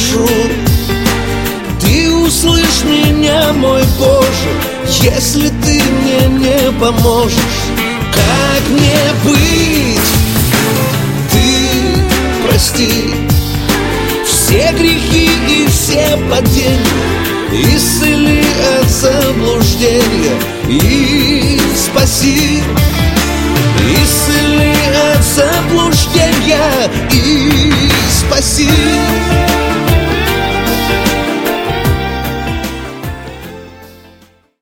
прошу, ты услышь меня, мой Боже, если ты мне не поможешь. Как мне быть? Ты прости все грехи и все падения, исцели от заблуждения и спаси. Исцели от заблуждения и